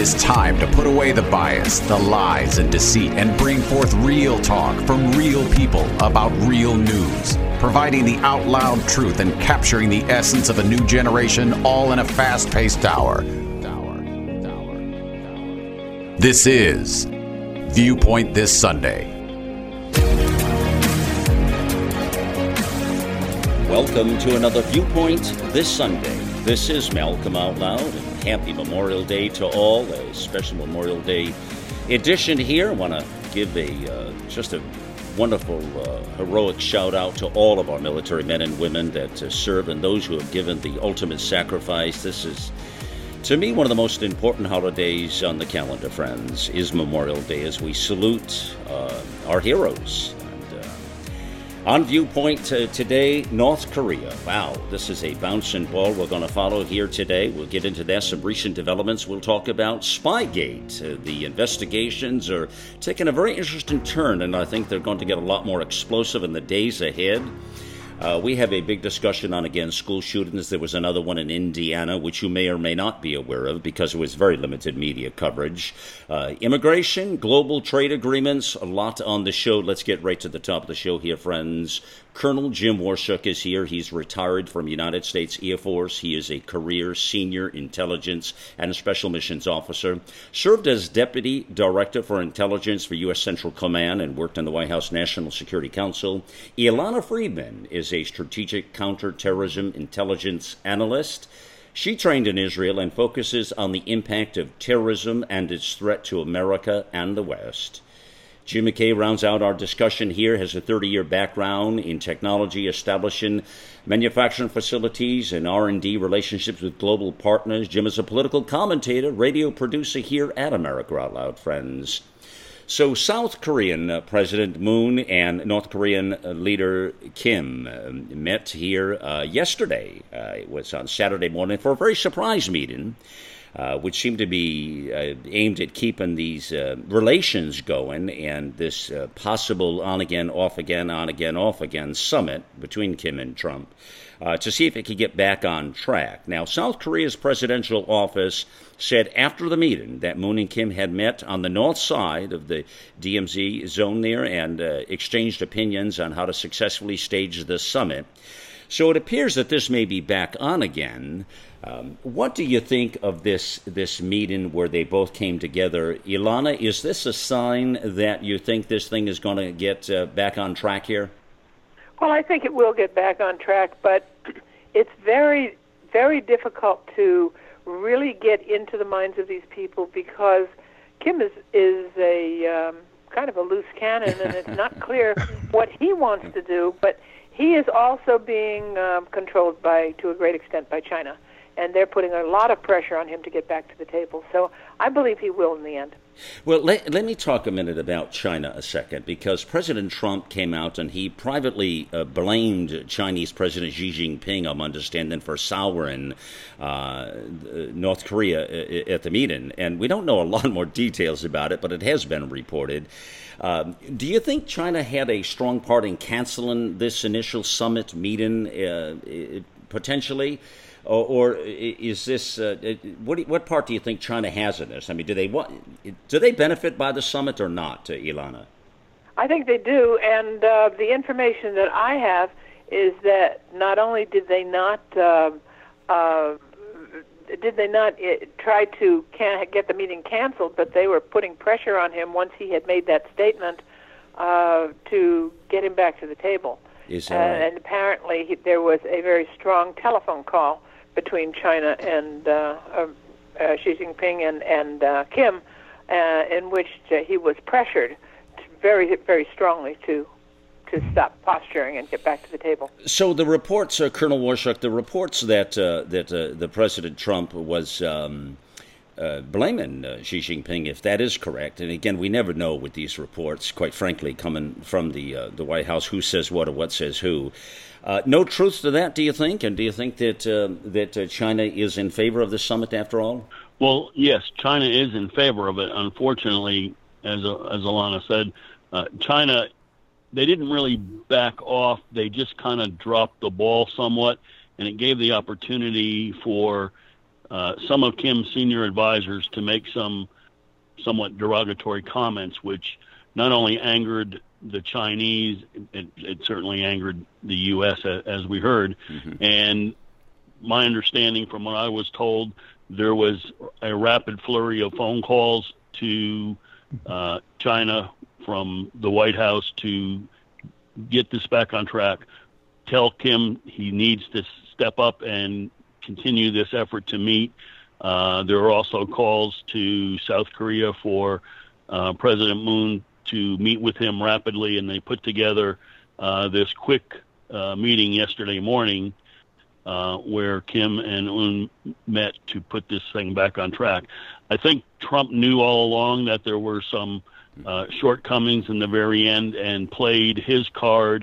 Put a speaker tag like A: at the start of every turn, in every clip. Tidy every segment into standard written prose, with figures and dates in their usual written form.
A: is time to put away the bias, the lies, and deceit and bring forth real talk from real people about real news, providing the out loud truth and capturing the essence of a new generation, all in a fast-paced hour. This is Viewpoint This Sunday.
B: Welcome to another Viewpoint this Sunday. This is Malcolm Out Loud, and happy Memorial Day to all. A special Memorial Day edition here. I want to give just a wonderful, heroic shout out to all of our military men and women that serve and those who have given the ultimate sacrifice. This is, to me, one of the most important holidays on the calendar, friends, is Memorial Day, as we salute our heroes. On Viewpoint today, North Korea. Wow, this is a bouncing ball we're going to follow here today. We'll get into that, some recent developments. We'll talk about Spygate. The investigations are taking a very interesting turn, and I think they're going to get a lot more explosive in the days ahead. We have a big discussion on, again, school shootings. There was another one in Indiana, which you may or may not be aware of because it was very limited media coverage. Immigration, global trade agreements, a lot on the show. Let's get right to the top of the show here, friends. Colonel Jim Waurishuk is here. He's retired from United States Air Force. He is a career senior intelligence and special missions officer. Served as Deputy Director for Intelligence for U.S. Central Command and worked in the White House National Security Council. Ilana Friedman is a strategic counterterrorism intelligence analyst. She trained in Israel and focuses on the impact of terrorism and its threat to America and the West. Jim McKay rounds out our discussion here, has a 30-year background in technology, establishing manufacturing facilities and R&D relationships with global partners. Jim is a political commentator, radio producer here at America Out Loud, friends. So South Korean President Moon and North Korean leader Kim met here yesterday. It was on Saturday morning for a very surprise meeting, which seemed to be aimed at keeping these relations going, and this possible on-again, off-again, on-again, off-again summit between Kim and Trump to see if it could get back on track. Now, South Korea's presidential office said after the meeting that Moon and Kim had met on the north side of the DMZ zone there and exchanged opinions on how to successfully stage the summit. So it appears that this may be back on again. What do you think of this meeting where they both came together? Ilana, is this a sign that you think this thing is going to get back on track here?
C: Well, I think it will get back on track, but it's very, very difficult to really get into the minds of these people because Kim is a kind of a loose cannon, and it's not clear what he wants to do, but he is also being controlled to a great extent by China, and they're putting a lot of pressure on him to get back to the table. So I believe he will in the end.
B: Well, let me talk a minute about China a second, because President Trump came out and he privately blamed Chinese President Xi Jinping, I'm understanding, for souring North Korea at the meeting. And we don't know a lot more details about it, but it has been reported. Do you think China had a strong part in canceling this initial summit meeting potentially? Or is this what part do you think China has in this? I mean, do they benefit by the summit or not, Ilana?
C: I think they do, and the information that I have is that not only did they not try to get the meeting canceled, but they were putting pressure on him once he had made that statement to get him back to the table.
B: Is that right?
C: And apparently there was a very strong telephone call between China and Xi Jinping and Kim, in which he was pressured very, very strongly to stop posturing and get back to the table.
B: So the reports, Colonel Waurishuk, the reports that the President Trump was blaming Xi Jinping, if that is correct, and again, we never know with these reports, quite frankly, coming from the White House, who says what or what says who. No truth to that, do you think? And do you think that China is in favor of the summit after all?
D: Well, yes, China is in favor of it. Unfortunately, as Alana said, China, they didn't really back off. They just kind of dropped the ball somewhat, and it gave the opportunity for some of Kim's senior advisors to make some somewhat derogatory comments, which not only angered the Chinese, it certainly angered the U.S., as we heard. Mm-hmm. And my understanding from what I was told, there was a rapid flurry of phone calls to China from the White House to get this back on track, tell Kim he needs to step up and continue this effort to meet. There were also calls to South Korea for President Moon to meet with him rapidly, and they put together this quick meeting yesterday morning where Kim and Un met to put this thing back on track. I think Trump knew all along that there were some shortcomings in the very end and played his card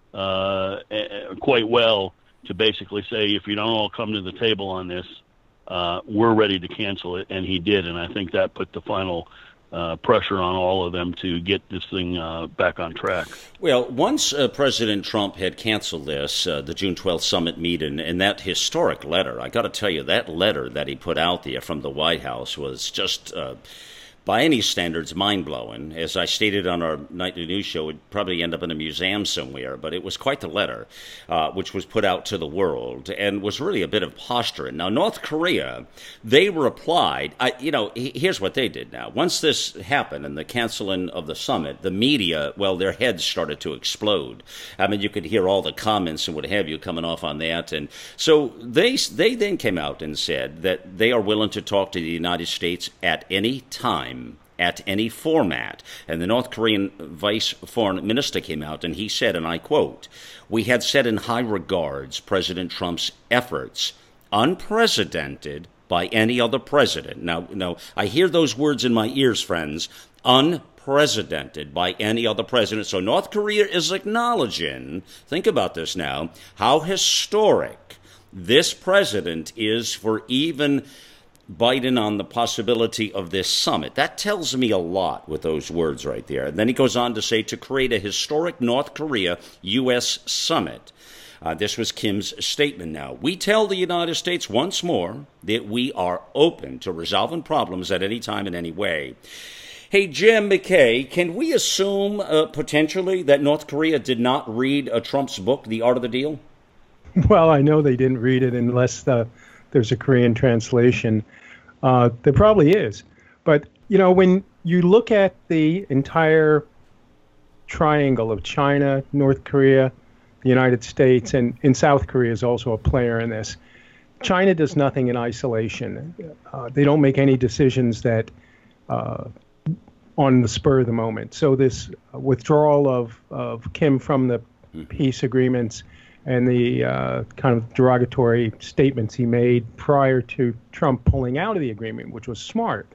D: quite well to basically say, if you don't all come to the table on this, we're ready to cancel it, and he did, and I think that put the final pressure on all of them to get this thing back on track.
B: Well, once President Trump had canceled this, the June 12th summit meeting, and that historic letter, I got to tell you, that letter that he put out there from the White House was just by any standards, mind-blowing. As I stated on our nightly news show, it would probably end up in a museum somewhere, but it was quite the letter, which was put out to the world and was really a bit of posturing. Now, North Korea, they replied, here's what they did now. Once this happened and the canceling of the summit, the media, well, their heads started to explode. I mean, you could hear all the comments and what have you coming off on that. And so they then came out and said that they are willing to talk to the United States at any time, at any format. And the North Korean vice foreign minister came out and he said, and I quote, "We had set in high regards President Trump's efforts, unprecedented by any other president." Now, I hear those words in my ears, friends, unprecedented by any other president. So North Korea is acknowledging, think about this now, how historic this president is for even Biden on the possibility of this summit. That tells me a lot with those words right there. And then he goes on to say to create a historic North Korea-U.S. summit. This was Kim's statement now. "We tell the United States once more that we are open to resolving problems at any time in any way." Hey, Jim McKay, can we assume potentially that North Korea did not read Trump's book, The Art of the Deal?
E: Well, I know they didn't read it unless there's a Korean translation. There probably is. But, when you look at the entire triangle of China, North Korea, the United States, and South Korea is also a player in this, China does nothing in isolation. They don't make any decisions that on the spur of the moment. So this withdrawal of Kim from the peace agreements and the kind of derogatory statements he made prior to Trump pulling out of the agreement, which was smart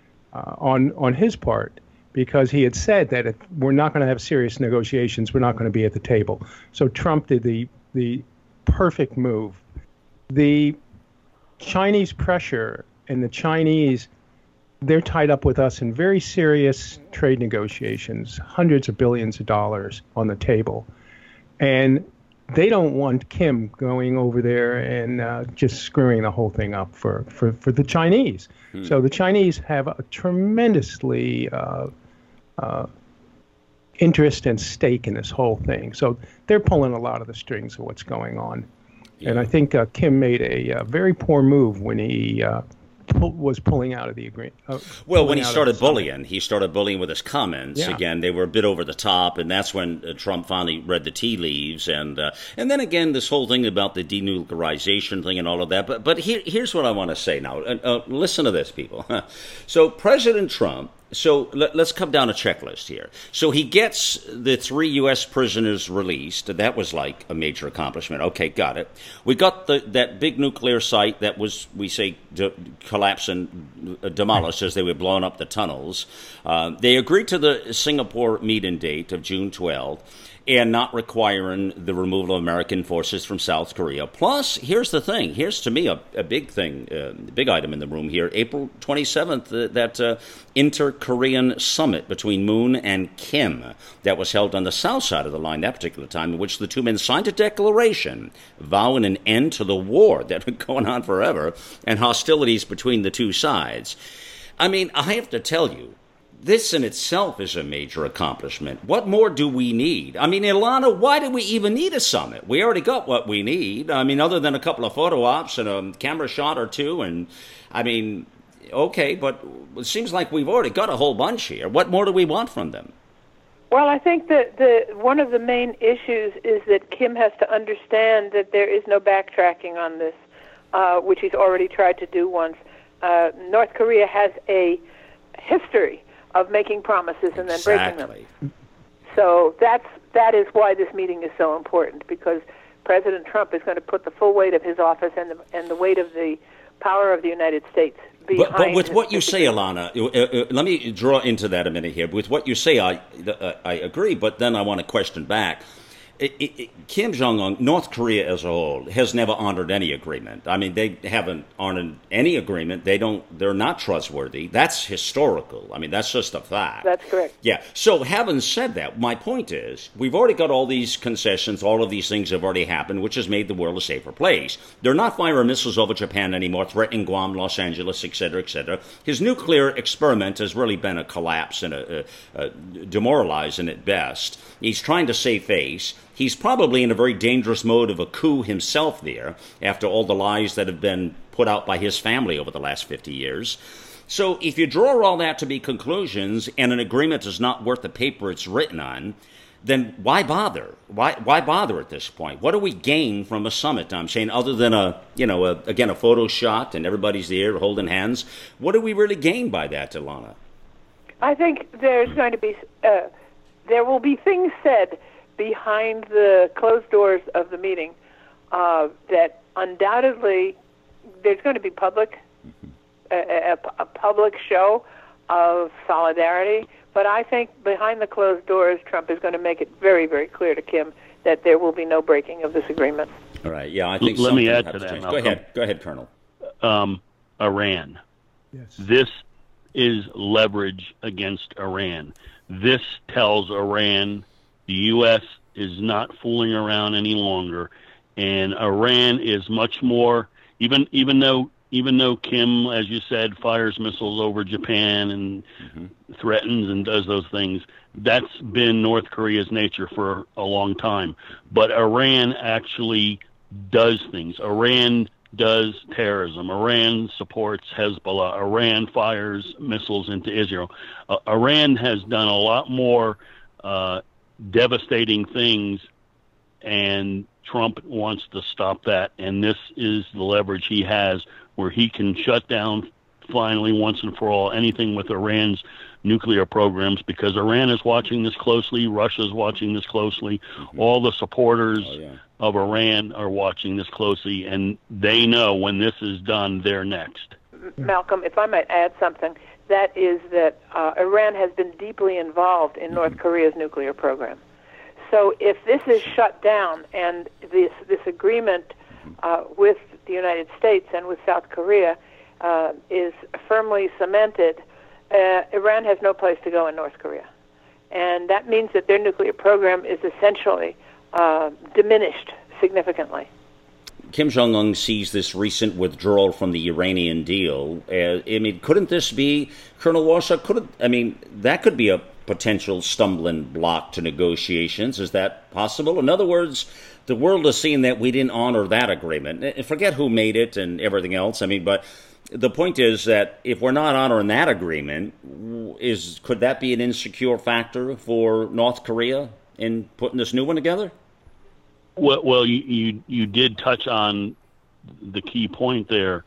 E: on his part, because he had said that if we're not going to have serious negotiations, we're not going to be at the table. So Trump did the perfect move. The Chinese pressure and the Chinese, they're tied up with us in very serious trade negotiations, hundreds of billions of dollars on the table. And they don't want Kim going over there and just screwing the whole thing up for the Chinese. So the Chinese have a tremendously interest and stake in this whole thing. So they're pulling a lot of the strings of what's going on. Yeah. And I think Kim made a very poor move when he was pulling out of the agreement.
B: Well, when he started bullying with his comments. Yeah. Again, they were a bit over the top, and that's when Trump finally read the tea leaves, and then again this whole thing about the denuclearization thing and all of that. But here's what I want to say now. Listen to this, people. So President Trump. So let's come down a checklist here. So he gets the 3 U.S. prisoners released. That was like a major accomplishment. Okay, got it. We got that big nuclear site that was, we say, collapsed and demolished as they were blowing up the tunnels. They agreed to the Singapore meeting date of June 12th. and not requiring the removal of American forces from South Korea. Plus, here's the thing. Here's, to me, a big thing, big item in the room here. April 27th, that inter-Korean summit between Moon and Kim that was held on the south side of the line that particular time, in which the two men signed a declaration vowing an end to the war that had been going on forever and hostilities between the two sides. I mean, I have to tell you, this in itself is a major accomplishment. What more do we need? I mean, Ilana, why do we even need a summit? We already got what we need. I mean, other than a couple of photo ops and a camera shot or two. And, I mean, okay, but it seems like we've already got a whole bunch here. What more do we want from them?
C: Well, I think that one of the main issues is that Kim has to understand that there is no backtracking on this, which he's already tried to do once. North Korea has a history of making promises and then breaking them. So that is why this meeting is so important, because President Trump is going to put the full weight of his office and the weight of the power of the United States behind.
B: But with what you say, Ilana, let me draw into that a minute here. With what you say, I agree, but then I want to question back. Kim Jong-un, North Korea as a whole, has never honored any agreement. I mean, they haven't honored any agreement. They're not trustworthy. That's historical. I mean, that's just a fact.
C: That's correct.
B: Yeah. So having said that, my point is, we've already got all these concessions. All of these things have already happened, which has made the world a safer place. They're not firing missiles over Japan anymore, threatening Guam, Los Angeles, et cetera, et cetera. His nuclear experiment has really been a collapse and demoralizing at best. He's trying to save face. He's probably in a very dangerous mode of a coup himself there, after all the lies that have been put out by his family over the last 50 years. So if you draw all that to be conclusions, and an agreement is not worth the paper it's written on, then why bother? Why bother at this point? What do we gain from a summit, I'm saying, other than a photo shot and everybody's there holding hands? What do we really gain by that, Ilana?
C: I think there's going to be there will be things said behind the closed doors of the meeting that undoubtedly there's going to be a public show of solidarity. But I think behind the closed doors, Trump is going to make it very, very clear to Kim that there will be no breaking of this agreement.
B: All right. Yeah, I think.
D: Let me add to that.
B: Go ahead, Colonel.
D: Iran.
E: Yes.
D: This is leverage against Iran. This tells Iran the U.S. is not fooling around any longer, and Iran is much more. Even though Kim, as you said, fires missiles over Japan and threatens and does those things, that's been North Korea's nature for a long time. But Iran actually does things. Iran does terrorism. Iran supports Hezbollah. Iran fires missiles into Israel. Iran has done a lot more devastating things, and Trump wants to stop that. And this is the leverage he has, where he can shut down finally once and for all anything with Iran's nuclear programs, because Iran is watching this closely. Russia's watching this closely. All the supporters of Iran are watching this closely, and they know when this is done, they're next.
C: Malcolm, if I might add something, that is that Iran has been deeply involved in North Korea's nuclear program. So if this is shut down and this agreement with the United States and with South Korea is firmly cemented, Iran has no place to go in North Korea. And that means that their nuclear program is essentially diminished significantly.
B: Kim Jong-un sees this recent withdrawal from the Iranian deal. Couldn't this be, Colonel Warshaw, that could be a potential stumbling block to negotiations. Is that possible? In other words, the world is seeing that we didn't honor that agreement. Forget who made it and everything else. But the point is that if we're not honoring that agreement, could that be an insecure factor for North Korea in putting this new one together?
D: Well, you did touch on the key point there.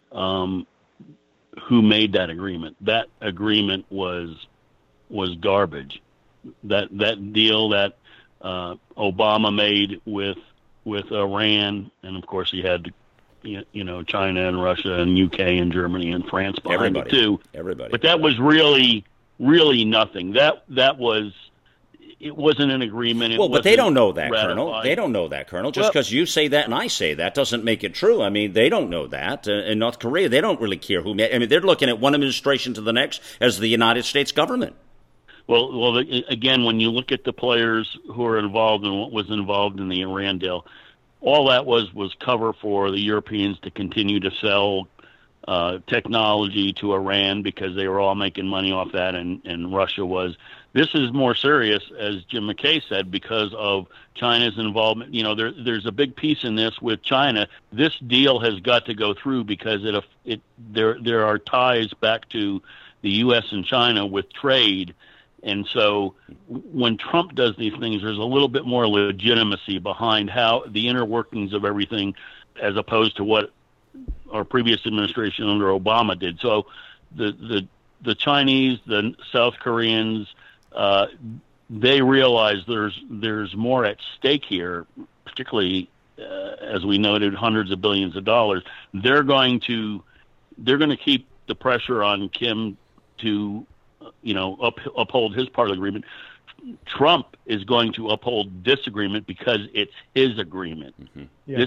D: Who made that agreement? That agreement was garbage. That deal that Obama made with Iran, and of course he had China and Russia and UK and Germany and France behind it too.
B: Everybody.
D: But that was really nothing. That was it wasn't an agreement.
B: Well, but they don't know that,
D: ratified.
B: Colonel. They don't know that, Colonel. Just because you say that and I say that doesn't make it true. I mean, they don't know that. In North Korea, they don't really care who. I mean, they're looking at one administration to the next as the United States government.
D: Well, again, when you look at the players who are involved and what was involved in the Iran deal, all that was cover for the Europeans to continue to sell technology to Iran because they were all making money off that, and Russia was. This is more serious, as Jim McKay said, because of China's involvement. You know, there's a big piece in this with China. This deal has got to go through because there are ties back to the U.S. and China with trade. And so when Trump does these things, there's a little bit more legitimacy behind how the inner workings of everything as opposed to what our previous administration under Obama did. So the Chinese, the South Koreans, they realize there's more at stake here, particularly as we noted, hundreds of billions of dollars. They're going to keep the pressure on Kim to uphold his part of the agreement. Trump is going to uphold this agreement because it's his agreement. Mm-hmm. Yes.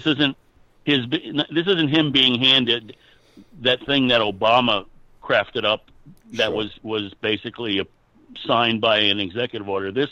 D: This isn't him being handed that thing that Obama crafted up that was basically signed by an executive order. This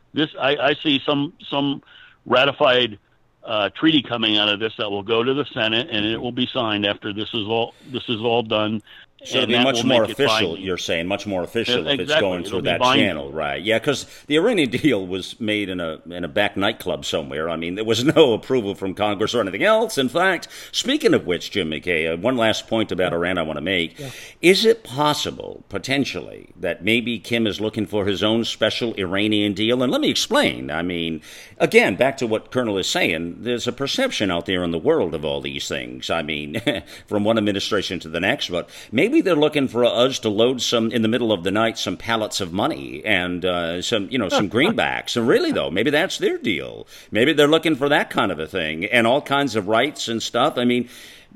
D: I see some ratified treaty coming out of this that will go to the Senate, and it will be signed after this is all done.
B: So it'll be much more official, you're saying, much more official if it's going through that channel, right? Yeah, because the Iranian deal was made in a back nightclub somewhere. I mean, there was no approval from Congress or anything else. In fact, speaking of which, Jim McKay, one last point about Iran I want to make. Yeah. Is it possible, potentially, that maybe Kim is looking for his own special Iranian deal? And let me explain. I mean, again, back to what Colonel is saying, there's a perception out there in the world of all these things. I mean, from one administration to the next, but maybe they're looking for us to load in the middle of the night, some pallets of money and some greenbacks. And really, though, maybe that's their deal. Maybe they're looking for that kind of a thing and all kinds of rights and stuff. I mean,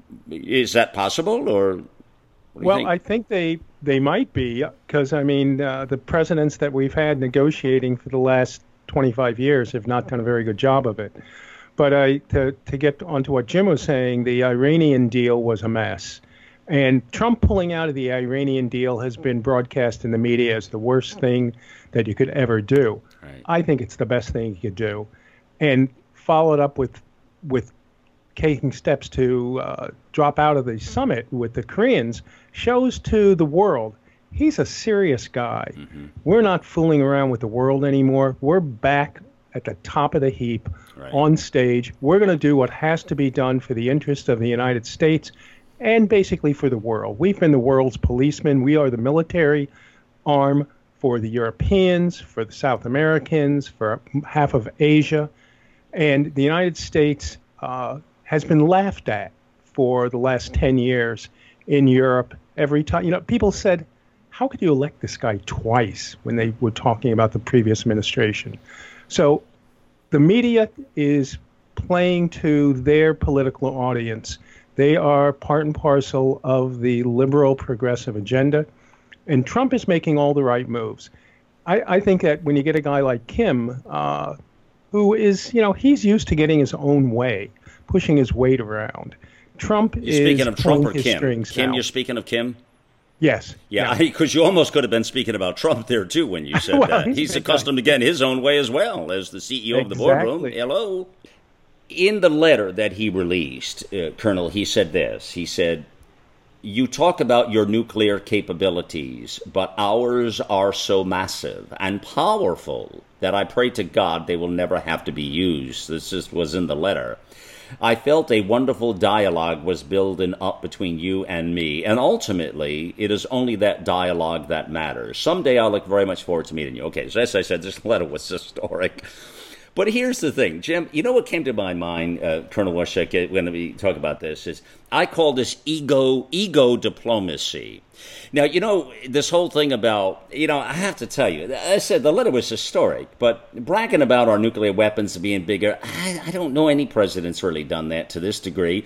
B: is that possible, or?
E: Well, I think they might be, because I mean, the presidents that we've had negotiating for the last 25 years have not done a very good job of it. But to get onto what Jim was saying, the Iranian deal was a mess. And Trump pulling out of the Iranian deal has been broadcast in the media as the worst thing that you could ever do. Right. I think it's the best thing you could do. And followed up with taking steps to drop out of the summit with the Koreans shows to the world he's a serious guy. Mm-hmm. We're not fooling around with the world anymore. We're back at the top of the heap on stage. We're going to do what has to be done for the interest of the United States and basically for the world. We've been the world's policemen. We are the military arm for the Europeans, for the South Americans, for half of Asia. And the United States has been laughed at for the last 10 years in Europe. Every time, people said, how could you elect this guy twice when they were talking about the previous administration? So the media is playing to their political audience. They are part and parcel of the liberal progressive agenda. And Trump is making all the right moves. I think that when you get a guy like Kim, who is, he's used to getting his own way, pushing his weight around. Trump is
B: speaking of Trump or
E: his
B: Kim?
E: strings
B: Kim,
E: now.
B: you're speaking of Kim?
E: Yes.
B: Yeah, because you almost could have been speaking about Trump there, too, when you said that. He's accustomed to getting his own way as well as the CEO of the boardroom. Hello. In the letter that he released, Colonel, he said this. He said, you talk about your nuclear capabilities, but ours are so massive and powerful that I pray to God they will never have to be used. This was in the letter. I felt a wonderful dialogue was building up between you and me, and ultimately, it is only that dialogue that matters. Someday I'll look very much forward to meeting you. Okay, so as I said, this letter was historic. But here's the thing, Jim, what came to my mind, Colonel Washek, when we talk about this, is I call this ego diplomacy. Now, this whole thing about, I have to tell you, I said the letter was historic, but bragging about our nuclear weapons being bigger, I don't know any president's really done that to this degree.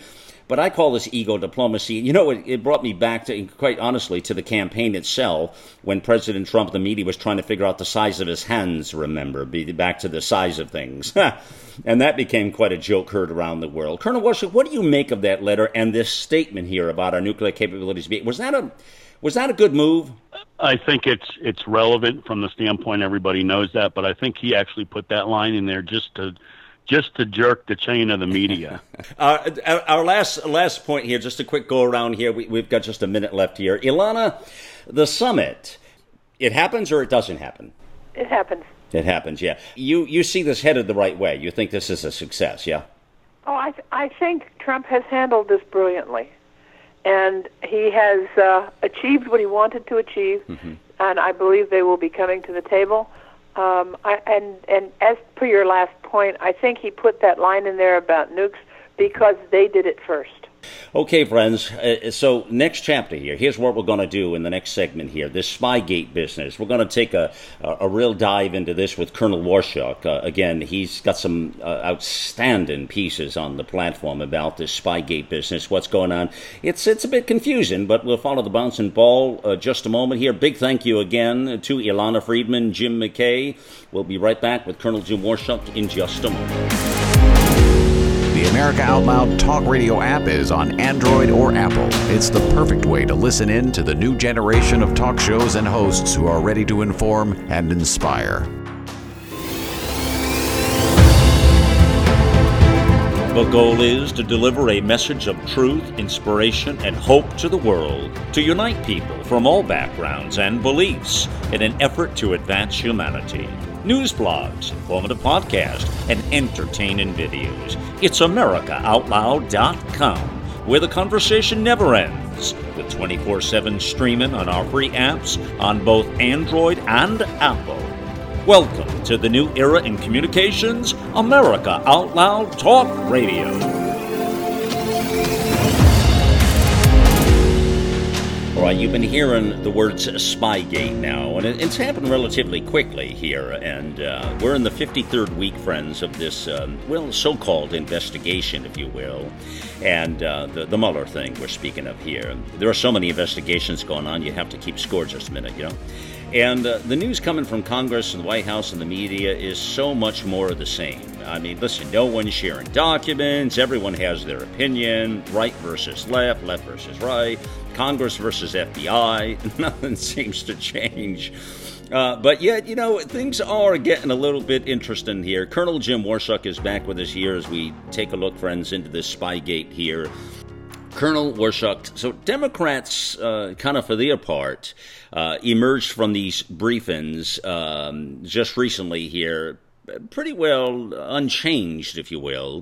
B: But I call this ego diplomacy. You know, it brought me back to, quite honestly, to the campaign itself when President Trump, the media, was trying to figure out the size of his hands, remember, back to the size of things. And that became quite a joke heard around the world. Colonel Warshak, what do you make of that letter and this statement here about our nuclear capabilities? Was that a good move?
D: I think it's relevant from the standpoint everybody knows that, but I think he actually put that line in there just to jerk the chain of the media.
B: Our last point here, just a quick go around here. We've got just a minute left here. Ilana, the summit, it happens or it doesn't happen?
C: It happens.
B: It happens, yeah. You see this headed the right way. You think this is a success, yeah?
C: Oh, I think Trump has handled this brilliantly. And he has achieved what he wanted to achieve, and I believe they will be coming to the table. And as per your last point, I think he put that line in there about nukes because they did it first.
B: Okay, friends, so next chapter here, here's what we're going to do in the next segment here, this Spygate business. We're going to take a real dive into this with Colonel Warshak. Again, he's got some outstanding pieces on the platform about this Spygate business, what's going on. It's a bit confusing, but we'll follow the bouncing ball just a moment here. Big thank you again to Ilana Freedman, Jim McKay. We'll be right back with Colonel Jim Warshak in just a moment.
A: The America Out Loud Talk Radio app is on Android or Apple. It's the perfect way to listen in to the new generation of talk shows and hosts who are ready to inform and inspire.
B: The goal is to deliver a message of truth, inspiration, and hope to the world, to unite people from all backgrounds and beliefs in an effort to advance humanity. News blogs, informative podcasts, and entertaining videos. It's AmericaOutloud.com, where the conversation never ends, with 24/7 streaming on our free apps on both Android and Apple. Welcome to the new era in communications, America Out Loud Talk Radio. All right, you've been hearing the words Spygate now, and it's happened relatively quickly here, and we're in the 53rd week, friends, of this, so-called investigation, if you will, and the Mueller thing we're speaking of here. There are so many investigations going on, you have to keep score just a minute, you know. And the news coming from Congress and the White House and the media is so much more of the same. I mean, listen, no one's sharing documents. Everyone has their opinion. Right versus left versus right. Congress versus FBI. Nothing seems to change. But yet, you know, things are getting a little bit interesting here. Colonel Jim Warshak is back with us here as we take a look, friends, into this Spygate here. Colonel Warshak, so Democrats, kind of for their part, emerged from these briefings just recently here, pretty well unchanged, if you will.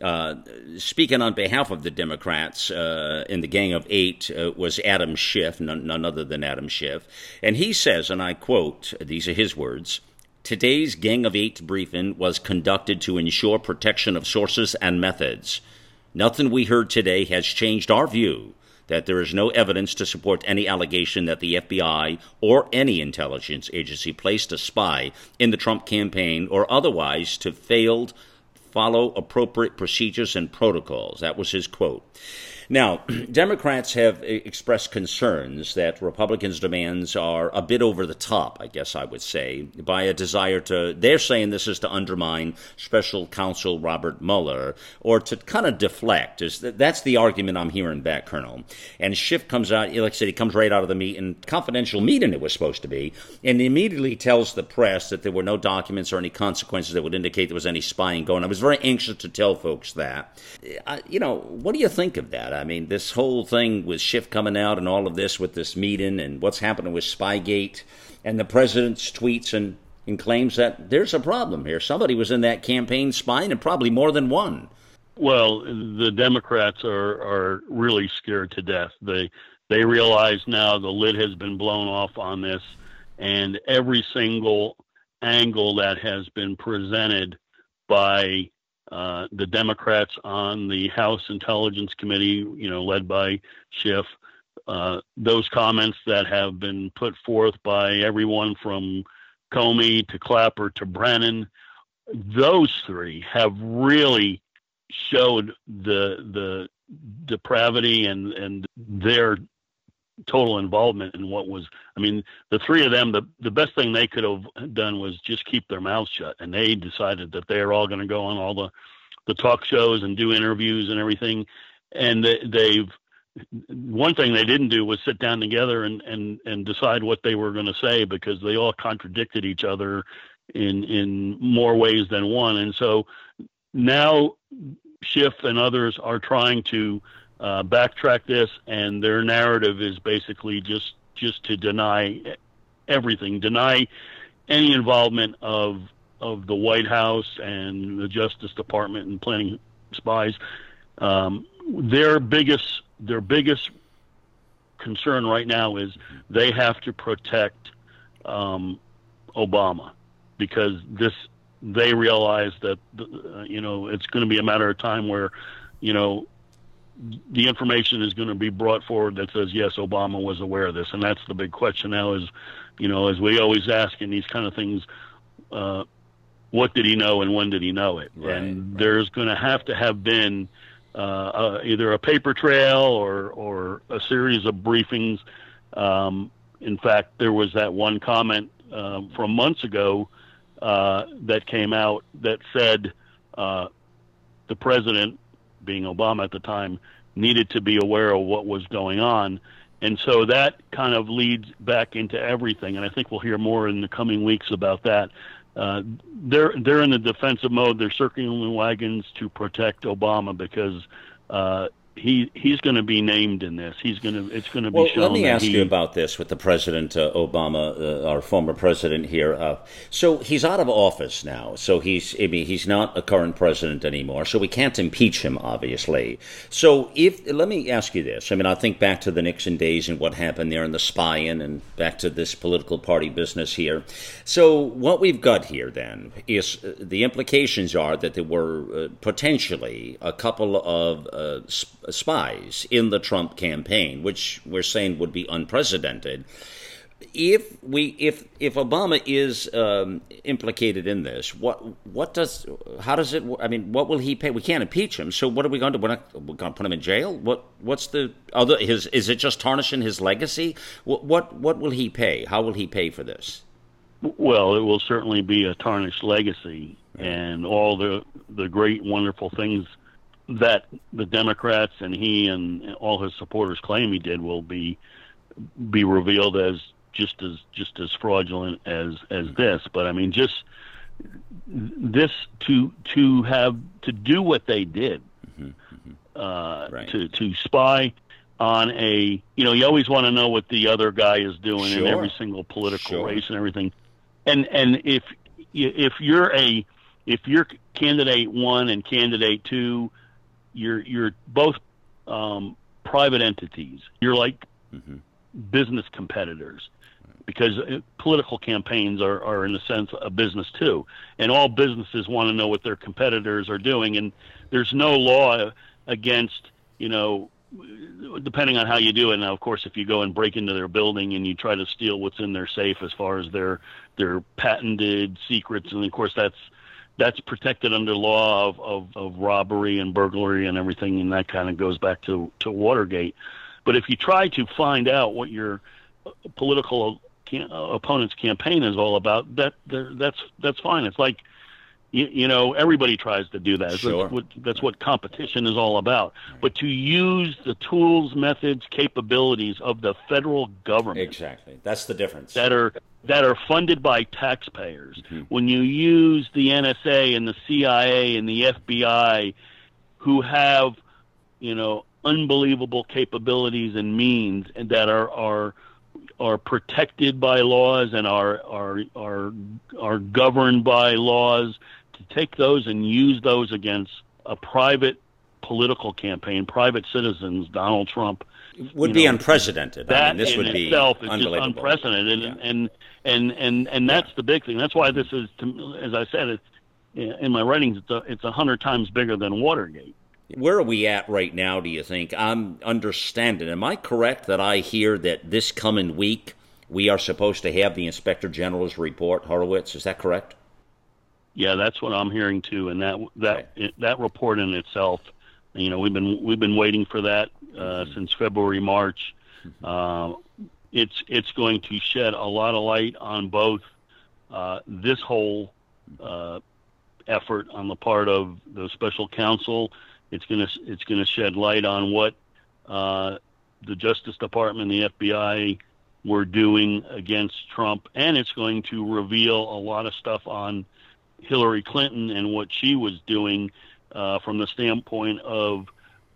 B: Speaking on behalf of the Democrats in the Gang of Eight was Adam Schiff, none other than Adam Schiff. And he says, and I quote, these are his words, "Today's Gang of Eight briefing was conducted to ensure protection of sources and methods. Nothing we heard today has changed our view that there is no evidence to support any allegation that the FBI or any intelligence agency placed a spy in the Trump campaign or otherwise to failed follow appropriate procedures and protocols." That was his quote. Now, Democrats have expressed concerns that Republicans' demands are a bit over the top, I guess I would say, by a desire they're saying this is to undermine Special Counsel Robert Mueller, or to kind of deflect. That's the argument I'm hearing back, Colonel. And Schiff comes out, like I said, he comes right out of the meeting, confidential meeting it was supposed to be, and immediately tells the press that there were no documents or any consequences that would indicate there was any spying going on. I was very anxious to tell folks that. What do you think of that? I mean, this whole thing with Schiff coming out and all of this with this meeting and what's happening with Spygate and the president's tweets and claims that there's a problem here. Somebody was in that campaign spying, and probably more than one.
D: Well, the Democrats are really scared to death. They realize now the lid has been blown off on this, and every single angle that has been presented by the Democrats on the House Intelligence Committee, led by Schiff, those comments that have been put forth by everyone from Comey to Clapper to Brennan, those three have really showed the depravity and their total involvement in what was, I mean, the three of them, the best thing they could have done was just keep their mouths shut. And they decided that they are all going to go on all the talk shows and do interviews and everything. And one thing they didn't do was sit down together and decide what they were going to say, because they all contradicted each other in more ways than one. And so now Schiff and others are trying to backtrack this, and their narrative is basically just to deny everything, deny any involvement of the White House and the Justice Department and planning spies. Their biggest concern right now is they have to protect Obama, because they realize that it's going to be a matter of time where the information is going to be brought forward that says, yes, Obama was aware of this. And that's the big question now is, as we always ask in these kind of things, what did he know and when did he know it?
B: Right,
D: and there's going to have been either a paper trail or a series of briefings. In fact, there was that one comment from months ago that came out that said the president, being Obama at the time, needed to be aware of what was going on. And so that kind of leads back into everything. And I think we'll hear more in the coming weeks about that. They're in the defensive mode. They're circling wagons to protect Obama, because he's going to be named in this. It's going to be shown.
B: Let me ask you about this with the President Obama, our former president here. So he's out of office now. So he's not a current president anymore. So we can't impeach him, obviously. So let me ask you this. I mean, I think back to the Nixon days and what happened there and the spying, and back to this political party business here. So what we've got here then is the implications are that there were potentially a couple of spies in the Trump campaign, which we're saying would be unprecedented. If Obama is implicated in this, how does it? I mean, what will he pay? We can't impeach him, so what are we going to? We're going to put him in jail? What's the other? Is it just tarnishing his legacy? What will he pay? How will he pay for this?
D: Well, it will certainly be a tarnished legacy, and all the great, wonderful things that the Democrats and he and all his supporters claim he did will be revealed as just as fraudulent as this. But I mean, just this to do what they did,
B: right.
D: to spy on you always want to know what the other guy is doing in every single political race and everything. And if you're candidate 1 and candidate 2, you're both private entities. You're like business competitors, because political campaigns are in a sense a business too, and all businesses want to know what their competitors are doing. And there's no law against, depending on how you do it. Now, of course, if you go and break into their building and you try to steal what's in their safe as far as their patented secrets, and of course that's protected under law of robbery and burglary and everything, and that kind of goes back to Watergate. But if you try to find out what your political opponent's campaign is all about, that's fine. It's like, everybody tries to do that.
B: Sure.
D: That's what competition is all about. But to use the tools, methods, capabilities of the federal government,
B: exactly, that's the difference.
D: That are funded by taxpayers. When you use the NSA and the CIA and the FBI, who have unbelievable capabilities and means, and that are protected by laws and are governed by laws, to take those and use those against a private political campaign, private citizens, Donald Trump,
B: would be unprecedented.
D: That
B: I mean, this would be
D: itself is just
B: unbelievable.
D: unprecedented, and that's the big thing. That's why this is, as I said, in my writings, it's 100 times bigger than Watergate.
B: Where are we at right now, do you think? I'm understanding. Am I correct that I hear that this coming week we are supposed to have the Inspector General's report, Horowitz? Is that correct?
D: Yeah, that's what I'm hearing too, and that report in itself You know, we've been waiting for that since February, March. It's going to shed a lot of light on both this whole effort on the part of the special counsel. It's going to shed light on what the Justice Department and the FBI were doing against Trump, and it's going to reveal a lot of stuff on Hillary Clinton and what she was doing from the standpoint of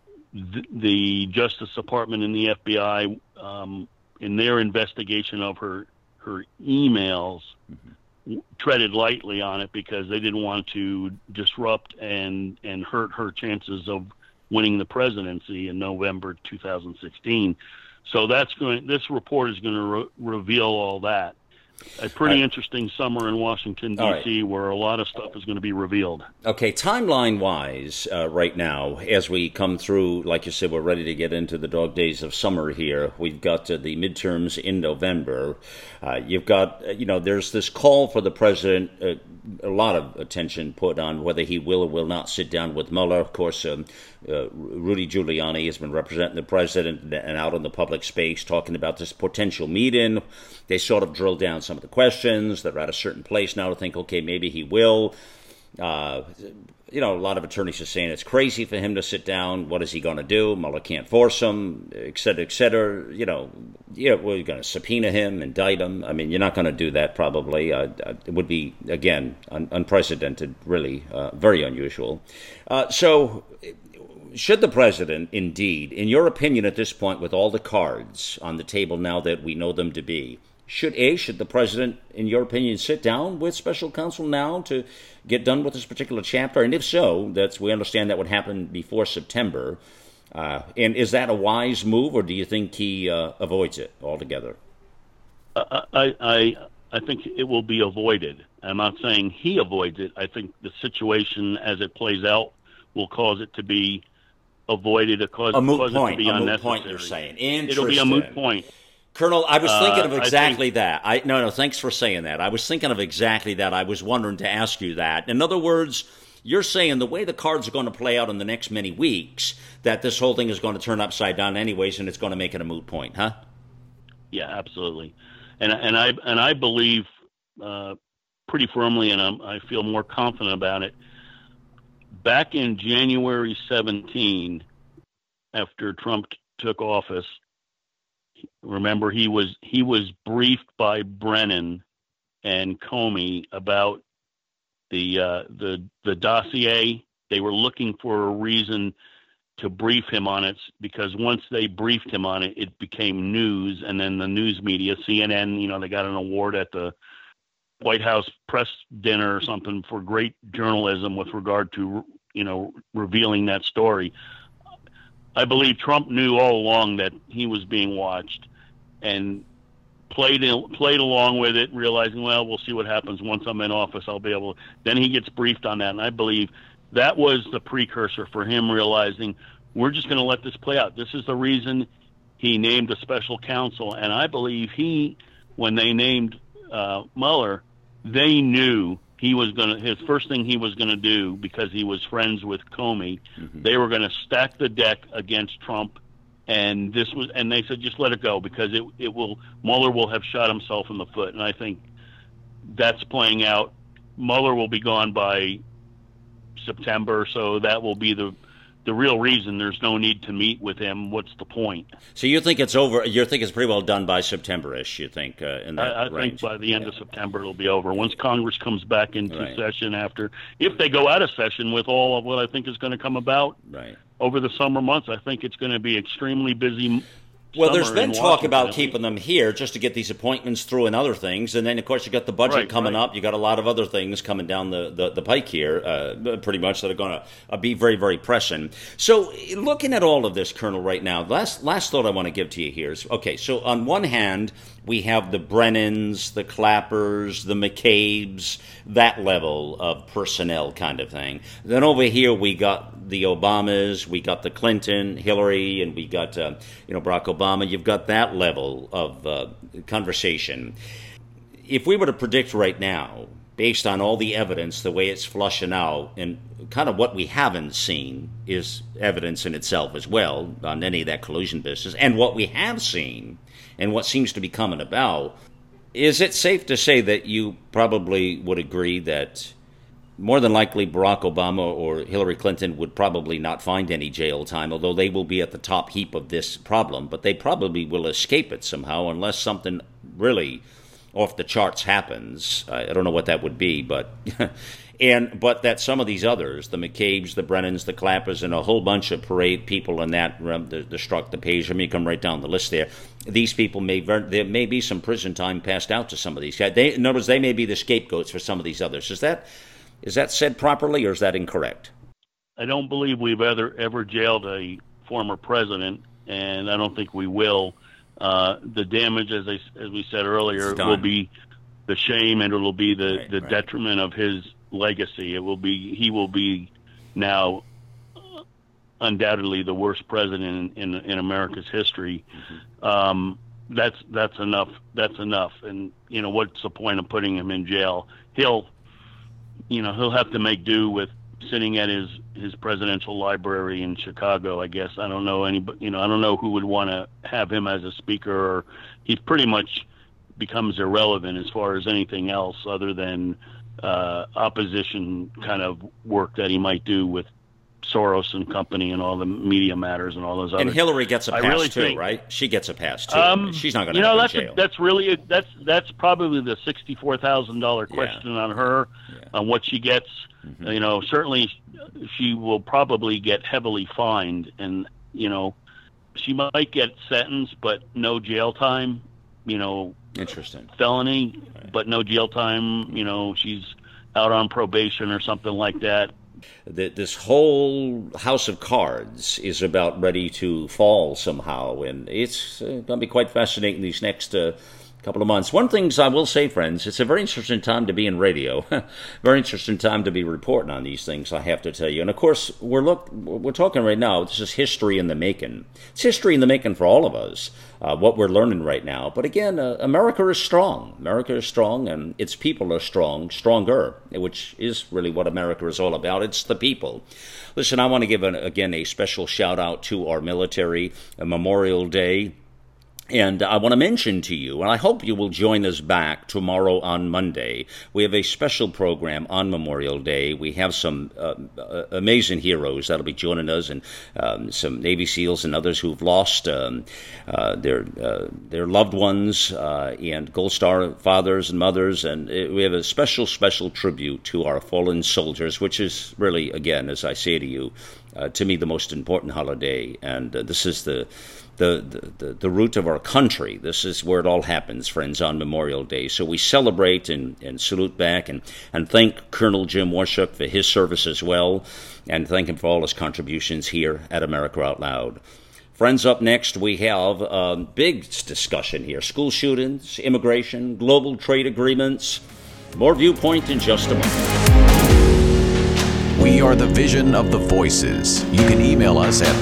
D: the Justice Department and the FBI in their investigation of her emails. Treaded lightly on it because they didn't want to disrupt and hurt her chances of winning the presidency in November 2016. So this report is going to reveal all that. A pretty interesting summer in Washington, D.C., where a lot of stuff is going to be revealed.
B: Okay, timeline-wise, right now, as we come through, like you said, we're ready to get into the dog days of summer here. We've got the midterms in November. You've got, there's this call for the president, a lot of attention put on whether he will or will not sit down with Mueller. Of course, Rudy Giuliani has been representing the president and out in the public space talking about this potential meeting. They sort of drilled down some of the questions. They're at a certain place now to think, okay, maybe he will. A lot of attorneys are saying it's crazy for him to sit down. What is he going to do? Mueller can't force him, et cetera, et cetera. We're going to subpoena him, indict him. I mean, you're not going to do that probably. It would be, again, unprecedented, really, very unusual. So should the president indeed, in your opinion at this point, with all the cards on the table now that we know them to be, should the president, in your opinion, sit down with special counsel now to get done with this particular chapter? And if so, we understand that would happen before September. And is that a wise move, or do you think he avoids it altogether?
D: I think it will be avoided. I'm not saying he avoids it. I think the situation as it plays out will cause it to be avoided.
B: A moot point. A moot point, you're saying.
D: It'll be a moot point.
B: Colonel, I was thinking of exactly that. No, thanks for saying that. I was thinking of exactly that. I was wondering to ask you that. In other words, you're saying the way the cards are going to play out in the next many weeks, that this whole thing is going to turn upside down anyways, and it's going to make it a moot point, huh?
D: Yeah, absolutely. And I believe pretty firmly, and I feel more confident about it. Back in January 17, after Trump took office, remember, he was briefed by Brennan and Comey about the dossier. They were looking for a reason to brief him on it because once they briefed him on it, it became news. And then the news media, CNN, they got an award at the White House press dinner or something for great journalism with regard to, revealing that story. I believe Trump knew all along that he was being watched and played along with it, realizing, well, we'll see what happens once I'm in office. I'll be able to. Then he gets briefed on that, and I believe that was the precursor for him realizing we're just going to let this play out. This is the reason he named a special counsel, and I believe when they named Mueller, they knew his first thing he was going to do, because he was friends with Comey, they were going to stack the deck against Trump, and they said, just let it go, because Mueller will have shot himself in the foot. And I think that's playing out. Mueller will be gone by September, so that will be the real reason there's no need to meet with him. What's the point?
B: So you think it's over? You think it's pretty well done by September-ish, you think, in that
D: I
B: range?
D: think by the end of September it'll be over. Once Congress comes back into session if they go out of session with all of what I think is going to come about over the summer months, I think it's going to be extremely busy.
B: Well, there's been talk about keeping them here just to get these appointments through and other things. And then, of course, you got the budget coming up. You got a lot of other things coming down the pike here, pretty much, that are going to be very, very pressing. So looking at all of this, Colonel, right now, last thought I want to give to you here is, okay, so on one hand, we have the Brennans, the Clappers, the McCabe's, that level of personnel kind of thing. Then over here, we got the Obamas, we got the Clinton, Hillary, and we got, Barack Obama. You've got that level of conversation. If we were to predict right now, based on all the evidence, the way it's flushing out, and kind of what we haven't seen is evidence in itself as well on any of that collusion business, and what we have seen and what seems to be coming about, is it safe to say that you probably would agree that more than likely Barack Obama or Hillary Clinton would probably not find any jail time, although they will be at the top heap of this problem, but they probably will escape it somehow unless something really off the charts happens. I don't know what that would be, but but that some of these others, the McCabe's, the Brennans, the Clappers, and a whole bunch of parade people in that, the Strzok, the Page, I mean, you come right down the list there. These people there may be some prison time passed out to some of these guys. In other words, they may be the scapegoats for some of these others. Is that said properly, or is that incorrect?
D: I don't believe we've ever jailed a former president, and I don't think we will. The damage, as we said earlier, will be the shame, and it will be the detriment of his legacy. He will be now undoubtedly the worst president in America's history. Mm-hmm. That's enough. That's enough. And what's the point of putting him in jail? He'll have to make do with sitting at his presidential library in Chicago, I guess. I don't know anybody. I don't know who would want to have him as a speaker. Or he pretty much becomes irrelevant as far as anything else other than opposition kind of work that he might do with Soros and company and all the media matters and all those other.
B: And Hillary gets a pass too, right? She gets a pass too. She's not going to go to jail.
D: That's probably the $64,000 question on her, on what she gets. Mm-hmm. Certainly she will probably get heavily fined, and she might get sentenced, but no jail time.
B: Interesting
D: felony, but no jail time. She's out on probation or something like that.
B: This whole house of cards is about ready to fall somehow, and it's going to be quite fascinating these next couple of months. One thing I will say, friends, it's a very interesting time to be in radio. Very interesting time to be reporting on these things, I have to tell you. And of course, we're talking right now, this is history in the making. It's history in the making for all of us, what we're learning right now. But again, America is strong. America is strong, and its people are stronger, which is really what America is all about. It's the people. Listen, I want to give, again, a special shout-out to our military, Memorial Day. And I want to mention to you, and I hope you will join us back tomorrow on Monday. We have a special program on Memorial Day. We have some amazing heroes that'll be joining us, and some Navy SEALs and others who've lost their loved ones, and Gold Star fathers and mothers. And we have a special tribute to our fallen soldiers, which is really, again, as I say to you, to me, the most important holiday. And this is the root of our country. This is where it all happens, friends, on Memorial Day. So we celebrate and salute back and thank Colonel Jim Warshuk for his service as well, and thank him for all his contributions here at America Out Loud. Friends, up next we have a big discussion here. School shootings, immigration, global trade agreements. More Viewpoint in just a moment.
A: We are the vision of the voices. You can email us at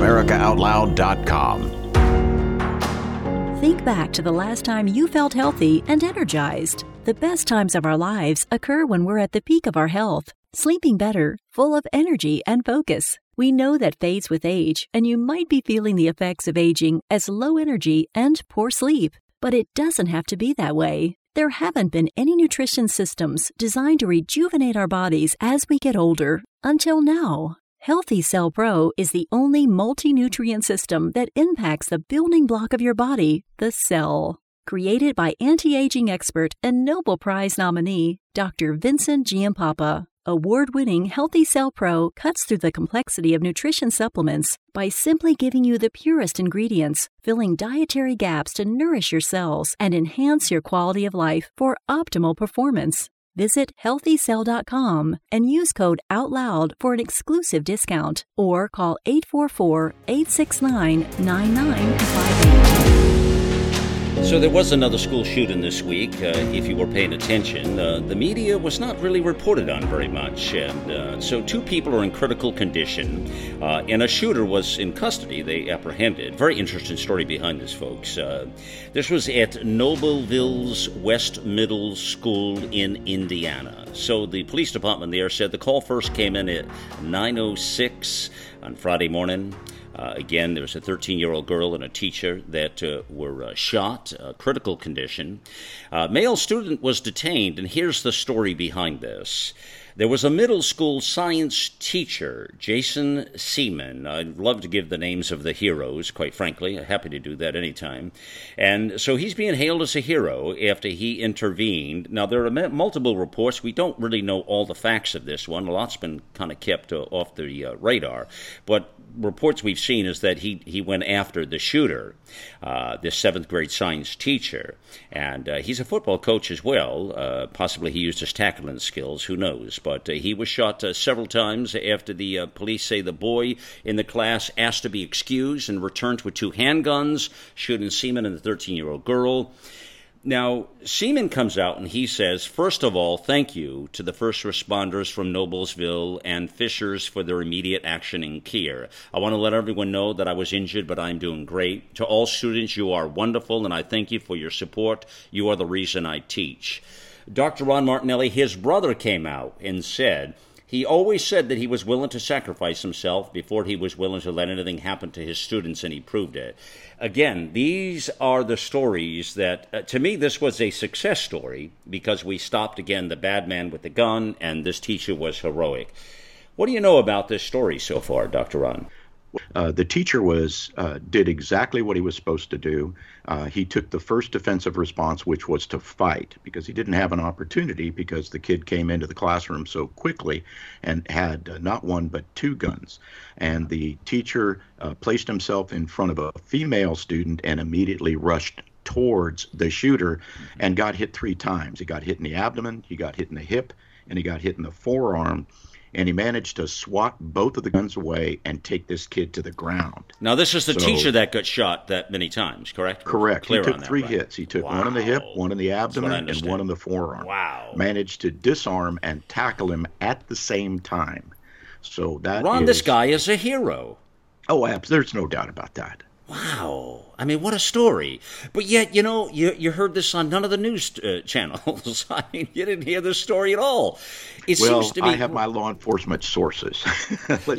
A: talk@AmericaOutloud.com.
F: Think back to the last time you felt healthy and energized. The best times of our lives occur when we're at the peak of our health, sleeping better, full of energy and focus. We know that fades with age, and you might be feeling the effects of aging as low energy and poor sleep. But it doesn't have to be that way. There haven't been any nutrition systems designed to rejuvenate our bodies as we get older until now. Healthy Cell Pro is the only multi-nutrient system that impacts the building block of your body, the cell. Created by anti-aging expert and Nobel Prize nominee, Dr. Vincent Giampapa, award-winning Healthy Cell Pro cuts through the complexity of nutrition supplements by simply giving you the purest ingredients, filling dietary gaps to nourish your cells and enhance your quality of life for optimal performance. Visit HealthyCell.com and use code OUTLOUD for an exclusive discount, or call 844-869-9958.
B: So there was another school shooting this week. If you were paying attention, the media was not really reported on very much. And so 2 people are in critical condition, and a shooter was in custody. They apprehended. Very interesting story behind this, folks. This was at Nobleville's West Middle School in Indiana. So the police department there said the call first came in at 9:06 on Friday morning. Again, there was a 13-year-old girl and a teacher that were shot, critical condition. Male student was detained, and here's the story behind this. There was a middle school science teacher, Jason Seaman. I'd love to give the names of the heroes, quite frankly. I'm happy to do that anytime. And so he's being hailed as a hero after he intervened. Now, there are multiple reports. We don't really know all the facts of this one. A lot's been kind of kept off the radar. But reports we've seen is that he went after the shooter, this 7th grade science teacher. And he's a football coach as well. Possibly he used his tackling skills. Who knows? But he was shot several times after the police say the boy in the class asked to be excused and returned with 2 handguns, shooting Seaman and the 13-year-old girl. Now, Seaman comes out and he says, first of all, thank you to the first responders from Noblesville and Fishers for their immediate action and care. I want to let everyone know that I was injured, but I'm doing great. To all students, you are wonderful, and I thank you for your support. You are the reason I teach. Dr. Ron Martinelli, his brother, came out and said he always said that he was willing to sacrifice himself before he was willing to let anything happen to his students, and he proved it. Again, these are the stories that, to me, this was a success story because we stopped, again, the bad man with the gun, and this teacher was heroic. What do you know about this story so far, Dr. Ron?
G: The teacher did exactly what he was supposed to do. He took the first defensive response, which was to fight, because he didn't have an opportunity because the kid came into the classroom so quickly and had not 1 but 2 guns. And the teacher placed himself in front of a female student and immediately rushed towards the shooter and got hit 3 times. He got hit in the abdomen, he got hit in the hip, and he got hit in the forearm. And he managed to swat both of the guns away and take this kid to the ground.
B: Now, this is the teacher that got shot that many times, correct?
G: Correct. He took 3 hits. He took 1 in the hip, 1 in the abdomen, and 1 in the forearm.
B: Wow.
G: Managed to disarm and tackle him at the same time. So that
B: Ron, this guy is a hero.
G: Oh, there's no doubt about that.
B: Wow. I mean, what a story. But yet, you heard this on none of the news channels. I mean, you didn't hear this story at all. Seems to be...
G: I have my law enforcement sources.
B: But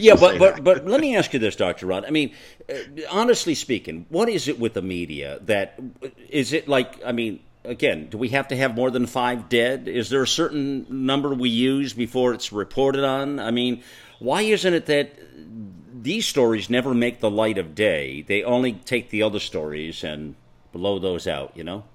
B: let me ask you this, Dr. Ron. I mean, honestly speaking, what is it with the media that, is it like, I mean, again, do we have to have more than 5 dead? Is there a certain number we use before it's reported on? I mean, why isn't it that these stories never make the light of day? They only take the other stories and blow those out,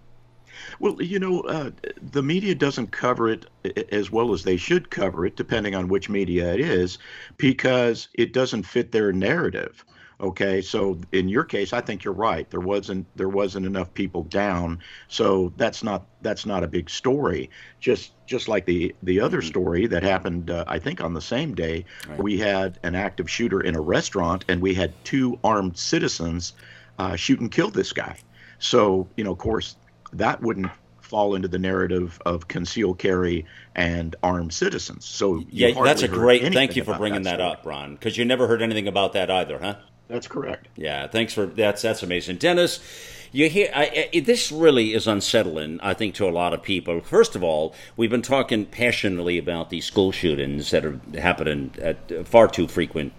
G: Well, the media doesn't cover it as well as they should cover it, depending on which media it is, because it doesn't fit their narrative. Okay, so in your case, I think you're right. There wasn't enough people down, so that's not a big story. Just like the other story that happened, I think on the same day, right. We had an active shooter in a restaurant, and we had 2 armed citizens shoot and kill this guy. So of course, that wouldn't fall into the narrative of concealed carry and armed citizens. So
B: that's a great. Thank you for bringing that up, Ron, because you never heard anything about that either, huh?
G: That's correct.
B: Yeah, thanks for that's amazing, Dennis. You hear this really is unsettling, I think, to a lot of people. First of all, we've been talking passionately about these school shootings that are happening at far too frequent,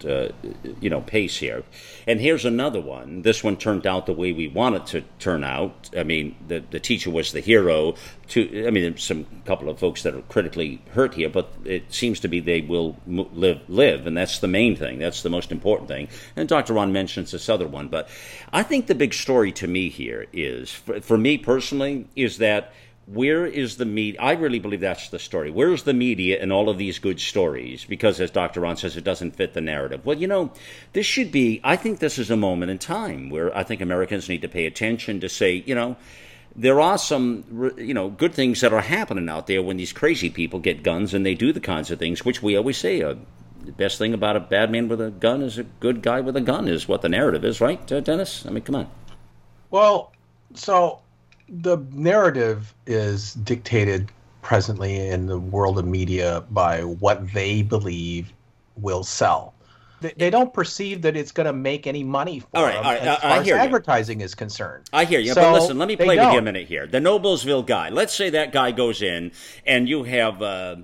B: pace here. And here's another one. This one turned out the way we want it to turn out. I mean, the teacher was the hero. There's some couple of folks that are critically hurt here, but it seems to be they will live, and that's the main thing. That's the most important thing. And Dr. Ron mentions this other one, but I think the big story to me here is, for me personally, is that where is the media? I really believe that's the story. Where is the media in all of these good stories? Because, as Dr. Ron says, it doesn't fit the narrative. Well, this should be, I think this is a moment in time where I think Americans need to pay attention to say, there are some, good things that are happening out there when these crazy people get guns and they do the kinds of things, which we always say, the best thing about a bad man with a gun is a good guy with a gun is what the narrative is, right, Dennis? I mean, come on.
H: Well, so The narrative is dictated presently in the world of media by what they believe will sell. They don't perceive that it's going to make any money for them as far as advertising is concerned.
B: I hear you, but listen, let me play with you a minute here. The Noblesville guy, let's say that guy goes in and you have,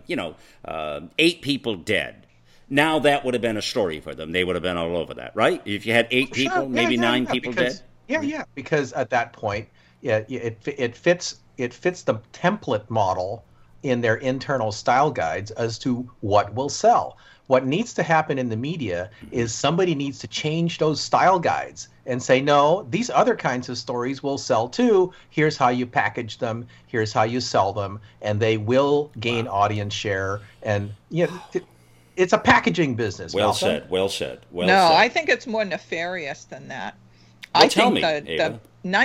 B: 8 people dead. Now that would have been a story for them. They would have been all over that, right? If you had 8 people, maybe 9 people dead.
H: Yeah, because at that point, it fits the template model in their internal style guides as to what will sell. What needs to happen in the media is somebody needs to change those style guides and say, no, these other kinds of stories will sell too. Here's how you package them. Here's how you sell them. And they will gain audience share. And it's a packaging business.
B: Well
H: Malcolm.
B: said.
I: I think it's more nefarious than that.
B: Well,
I: I think the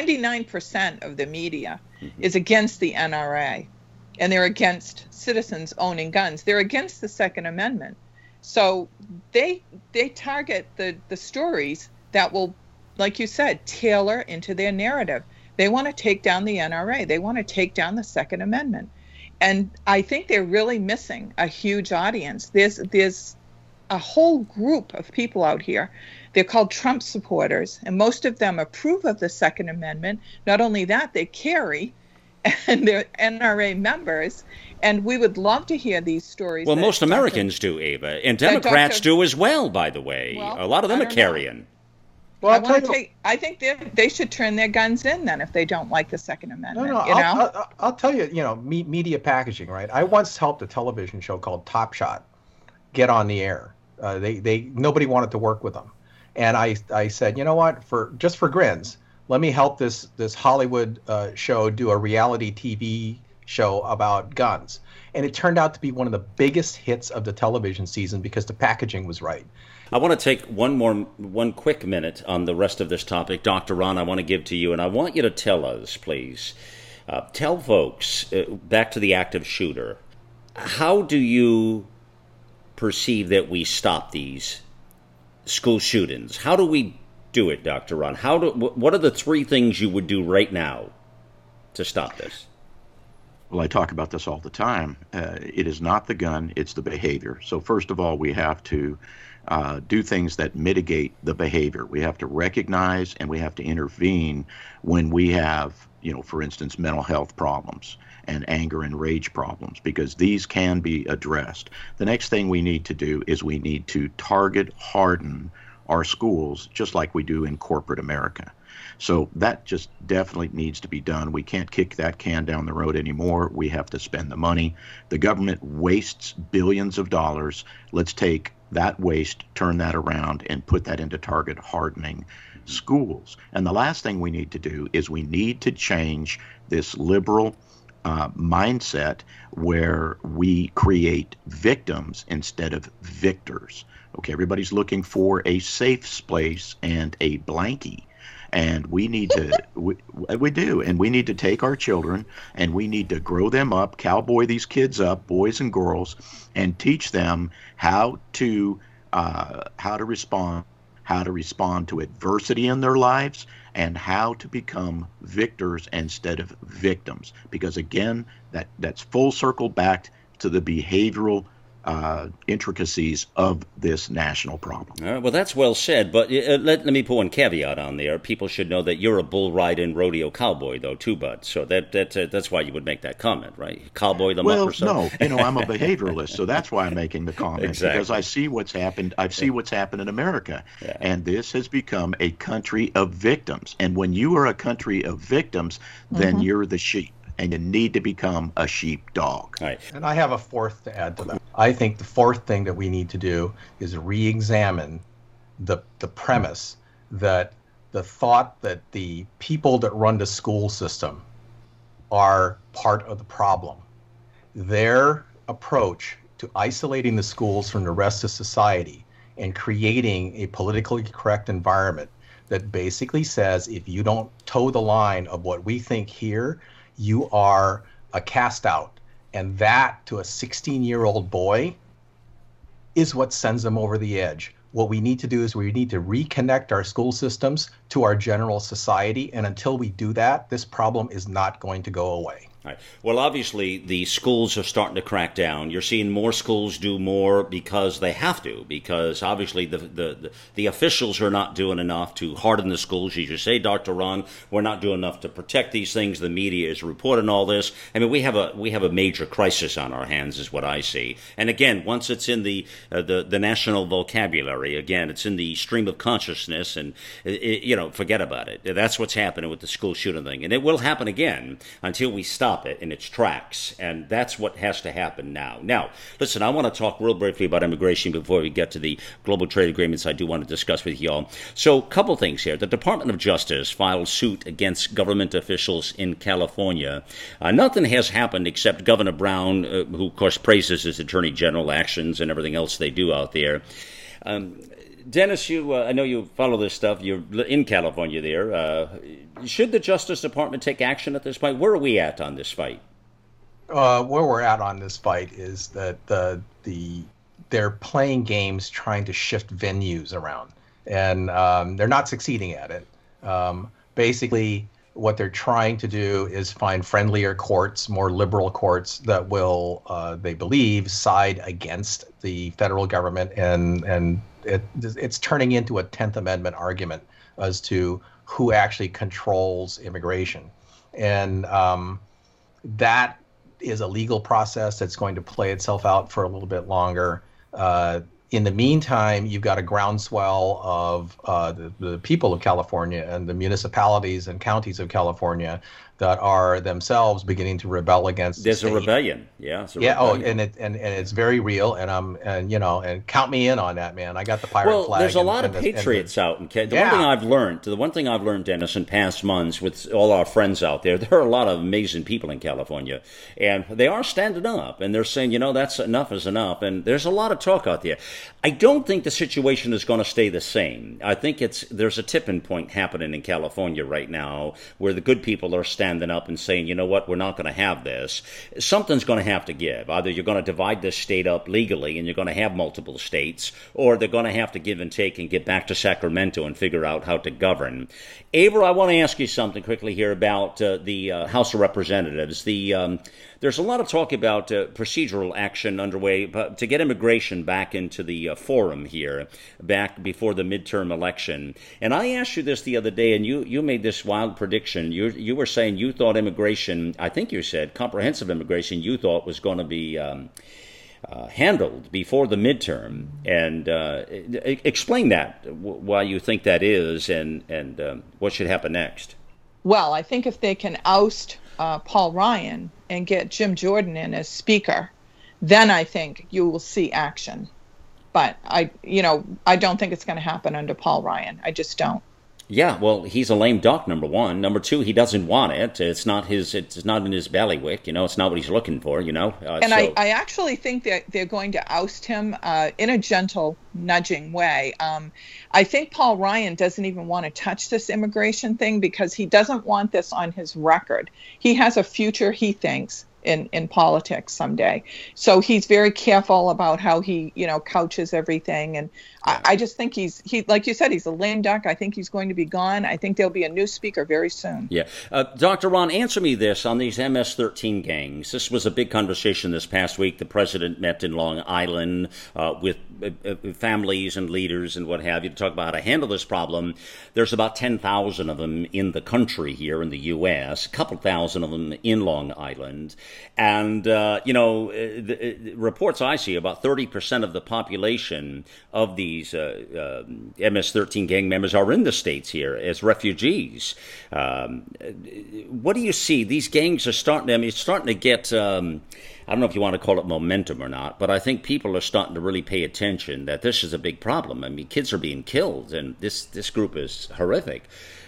I: 99% of the media is against the NRA. And they're against citizens owning guns. They're against the Second Amendment. So they target the stories that will, like you said, tailor into their narrative. They want to take down the NRA. They want to take down the Second Amendment. And I think they're really missing a huge audience. There's a whole group of people out here. They're called Trump supporters, and most of them approve of the Second Amendment. Not only that, they carry, and they're NRA members. And we would love to hear these stories.
B: Well, most Americans do, Ava, and Democrats do as well, by the way.
I: Well,
B: a lot of them are carrying.
I: Well, I think they should turn their guns in then if they don't like the Second Amendment.
H: I'll tell you, media packaging, right? I once helped a television show called Top Shot get on the air. Nobody wanted to work with them, and I said, you know what, for grins, let me help this Hollywood show do a reality TV show about guns. And it turned out to be one of the biggest hits of the television season because the packaging was right.
B: I want to take one quick minute on the rest of this topic. Dr. Ron, I want to give to you, and I want you to tell us, please, tell folks, back to the active shooter, how do you perceive that we stop these school shootings? How do we do it, Dr. Ron? What are the 3 things you would do right now to stop this?
G: Well, I talk about this all the time. It is not the gun, it's the behavior. So first of all, we have to do things that mitigate the behavior. We have to recognize and we have to intervene when we have, for instance, mental health problems and anger and rage problems, because these can be addressed. The next thing we need to do is we need to target harden our schools just like we do in corporate America. So that just definitely needs to be done. We can't kick that can down the road anymore. We have to spend the money. The government wastes billions of dollars. Let's take that waste, turn that around, and put that into target hardening schools. And the last thing we need to do is we need to change this liberal mindset where we create victims instead of victors. Okay, everybody's looking for a safe place and a blankie. And we need to, we do, and we need to take our children and we need to grow them up, cowboy these kids up, boys and girls, and teach them how to respond to adversity in their lives and how to become victors instead of victims. Because again, that's full circle back to the behavioral intricacies of this national problem.
B: Well, that's well said, but let me put one caveat on there. People should know that you're a bull riding rodeo cowboy, though, too, Bud. So that's why you would make that comment, right? Cowboy them up or so?
G: No, I'm a behavioralist, so that's why I'm making the comment.
B: Exactly.
G: Because I see what's happened. I see what's happened in America, and this has become a country of victims. And when you are a country of victims, then you're the sheep. And you need to become a sheepdog.
B: Right.
H: And I have a fourth to add to that. I think the fourth thing that we need to do is re-examine the premise that the thought that the people that run the school system are part of the problem. Their approach to isolating the schools from the rest of society and creating a politically correct environment that basically says if you don't toe the line of what we think here, you are a cast out. And that, to a 16-year-old boy, is what sends them over the edge. What we need to do is we need to reconnect our school systems to our general society. And until we do that, this problem is not going to go away.
B: Right. Well, obviously, the schools are starting to crack down. You're seeing more schools do more because they have to, because obviously the officials are not doing enough to harden the schools. As you say, Dr. Ron, we're not doing enough to protect these things. The media is reporting all this. I mean, we have a major crisis on our hands, is what I see. And again, once it's in the national vocabulary, again, it's in the stream of consciousness, and forget about it. That's what's happening with the school shooting thing, and it will happen again until we stop it in its tracks, and that's what has to happen now. Now, listen, I want to talk real briefly about immigration before we get to the global trade agreements I do want to discuss with y'all. So, a couple things here. The Department of Justice filed suit against government officials in California. Nothing has happened except Governor Brown, who, of course, praises his Attorney General actions and everything else they do out there. Dennis, I know you follow this stuff. You're in California there. Should the Justice Department take action at this point? Where are we at on this fight?
H: Where we're at on this fight is that they're playing games trying to shift venues around, and they're not succeeding at it. Basically, what they're trying to do is find friendlier courts, more liberal courts that will, they believe, side against the federal government, and it's turning into a 10th Amendment argument as to who actually controls immigration. And that is a legal process that's going to play itself out for a little bit longer. In the meantime, you've got a groundswell of the people of California and the municipalities and counties of California that are themselves beginning to rebel against.
B: There's a rebellion, yeah. Rebellion.
H: And it's very real, and count me in on that, man. I got the pirate flag.
B: Well, there's a lot of patriots out. The one thing I've learned, Dennis, in past months with all our friends out there, there are a lot of amazing people in California, and they are standing up, and they're saying, that's enough is enough, and there's a lot of talk out there. I don't think the situation is going to stay the same. I think there's a tipping point happening in California right now where the good people are standing up and saying, you know what, we're not going to have this. Something's going to have to give. Either you're going to divide this state up legally and you're going to have multiple states, or they're going to have to give and take and get back to Sacramento and figure out how to govern. Aver, I want to ask you something quickly here about the House of Representatives. There's a lot of talk about procedural action underway to get immigration back into the forum here, back before the midterm election. And I asked you this the other day, and you made this wild prediction. You were saying you thought immigration, I think you said comprehensive immigration, you thought was going to be handled before the midterm. And explain that, why you think that is, and what should happen next.
I: Well, I think if they can oust Paul Ryan and get Jim Jordan in as speaker, then I think you will see action. But I don't think it's going to happen under Paul Ryan. I just don't.
B: Yeah, well, he's a lame duck, number one. Number two, he doesn't want it. It's not in his bailiwick, it's not what he's looking for,
I: I actually think that they're going to oust him in a gentle, nudging way. I think Paul Ryan doesn't even want to touch this immigration thing because he doesn't want this on his record. He has a future, he thinks, in politics someday. So he's very careful about how he, couches everything. And I just think he, like you said, he's a lame duck. I think he's going to be gone. I think there'll be a new speaker very soon.
B: Yeah. Dr. Ron, answer me this on these MS-13 gangs. This was a big conversation this past week. The president met in Long Island with families and leaders and what have you to talk about how to handle this problem. There's about 10,000 of them in the country here in the U.S., a couple thousand of them in Long Island. And, the reports I see, about 30% of the population of these MS-13 gang members are in the States here as refugees. What do you see? These gangs are starting to get, I don't know if you want to call it momentum or not, but I think people are starting to really pay attention that this is a big problem. I mean, kids are being killed, and this group is horrific.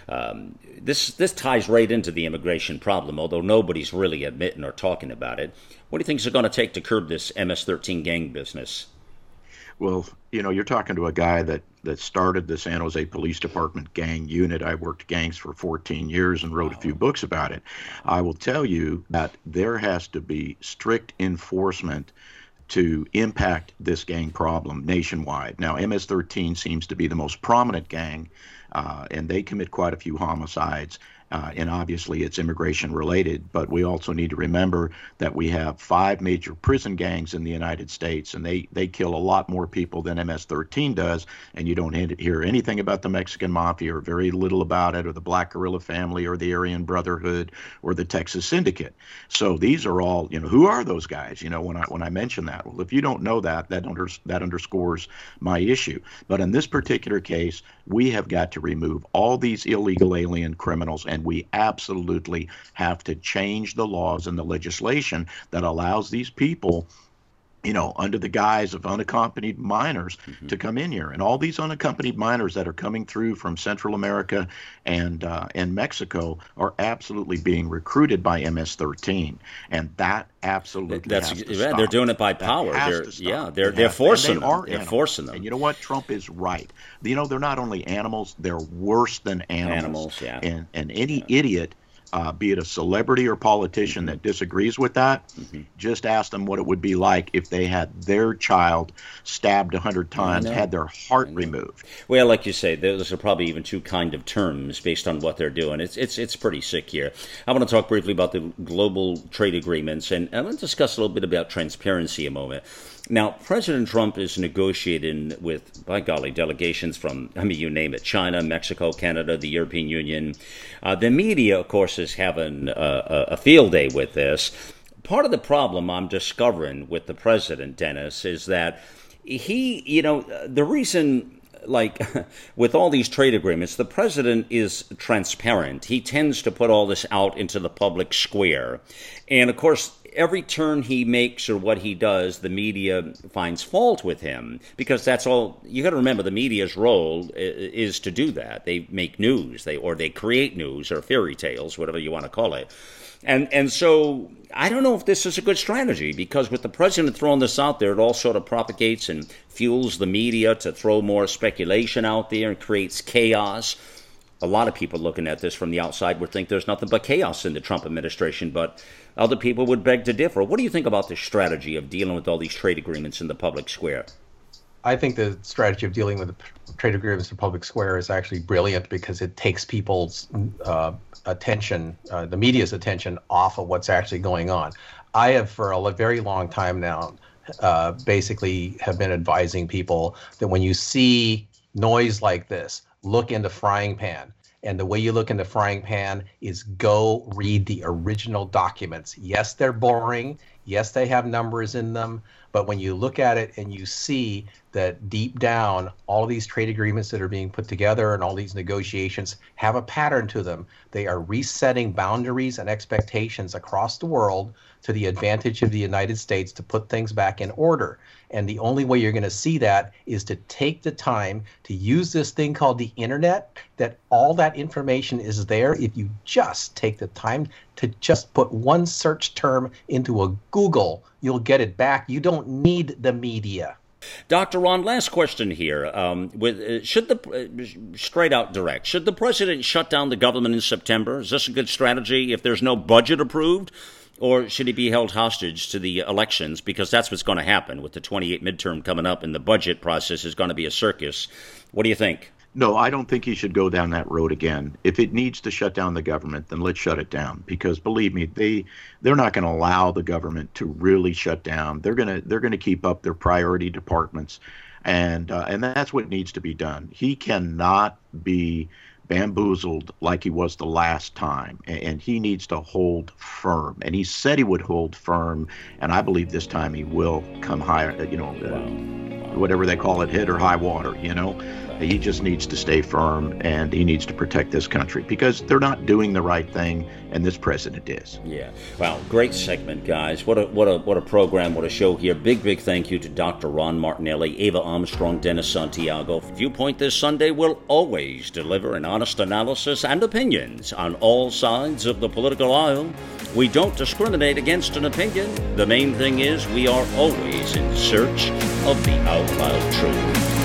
B: This ties right into the immigration problem, although nobody's really admitting or talking about it. What do you think is it going to take to curb this MS-13 gang business?
G: Well, you're talking to a guy that started the San Jose Police Department gang unit. I worked gangs for 14 years and wrote a few books about it. I will tell you that there has to be strict enforcement to impact this gang problem nationwide. Now, MS-13 seems to be the most prominent gang, and they commit quite a few homicides. And obviously it's immigration related, but we also need to remember that we have 5 major prison gangs in the United States, and they kill a lot more people than MS-13 does, and you don't hear anything about the Mexican Mafia, or very little about it, or the Black Guerrilla Family, or the Aryan Brotherhood, or the Texas Syndicate. So these are all, who are those guys? When I mention that, well, if you don't know that underscores my issue. But in this particular case, we have got to remove all these illegal alien criminals, and we absolutely have to change the laws and the legislation that allows these people, under the guise of unaccompanied minors, to come in here. And all these unaccompanied minors that are coming through from Central America and Mexico are absolutely being recruited by MS-13, and that absolutely has to stop.
B: They're doing it by power. They're forcing them. They're forcing them.
G: And you know what? Trump is right. They're not only animals; they're worse than animals. And any idiot, be it a celebrity or politician that disagrees with that, just ask them what it would be like if they had their child stabbed 100 times, had their heart removed.
B: Well, like you say, those are probably even two kind of terms based on what they're doing. It's pretty sick here. I want to talk briefly about the global trade agreements, and I want to discuss a little bit about transparency a moment. Now, President Trump is negotiating with, by golly, delegations from, you name it, China, Mexico, Canada, the European Union. The media, of course, is having a field day with this. Part of the problem I'm discovering with the president, Dennis, is that he, the reason, with all these trade agreements, the president is transparent. He tends to put all this out into the public square. And, of course, every turn he makes or what he does, the media finds fault with him, because that's all. You got to remember, the media's role is to do that. They make news, they create news or fairy tales, whatever you want to call it. And so I don't know if this is a good strategy, because with the president throwing this out there, it all sort of propagates and fuels the media to throw more speculation out there and creates chaos. A lot of people looking at this from the outside would think there's nothing but chaos in the Trump administration, but other people would beg to differ. What do you think about this strategy of dealing with all these trade agreements in the public square?
H: I think the strategy of dealing with the trade agreements in the public square is actually brilliant, because it takes people's attention, the media's attention, off of what's actually going on. I have, for a very long time now, basically have been advising people that when you see noise like this, look in the frying pan. And the way you look in the frying pan is go read the original documents. Yes, they're boring. Yes, they have numbers in them. But when you look at it and you see that deep down, all these trade agreements that are being put together and all these negotiations have a pattern to them. They are resetting boundaries and expectations across the world to the advantage of the United States to put things back in order. And the only way you're going to see that is to take the time to use this thing called the internet, that all that information is there. If you just take the time to just put one search term into a Google, you'll get it back. You don't need the media.
B: Dr. Ron, last question here. Straight out direct, should the president shut down the government in September? Is this a good strategy if there's no budget approved? Or should he be held hostage to the elections? Because that's what's going to happen with the 28 midterm coming up, and the budget process is going to be a circus. What do you think?
G: No, I don't think he should go down that road again. If it needs to shut down the government, then let's shut it down. Because believe me, they're not going to allow the government to really shut down. They're going to keep up their priority departments, and that's what needs to be done. He cannot be bamboozled like he was the last time, and he needs to hold firm. And he said he would hold firm, and I believe this time he will come higher. Whatever they call it, hit or high water. He just needs to stay firm, and he needs to protect this country, because they're not doing the right thing, and this president is.
B: Yeah. Wow. Great segment, guys. What a program. What a show here. Big thank you to Dr. Ron Martinelli, Ava Armstrong, Dennis Santiago. Viewpoint this Sunday will always deliver an honest analysis and opinions on all sides of the political aisle. We don't discriminate against an opinion. The main thing is we are always in search of the out loud truth.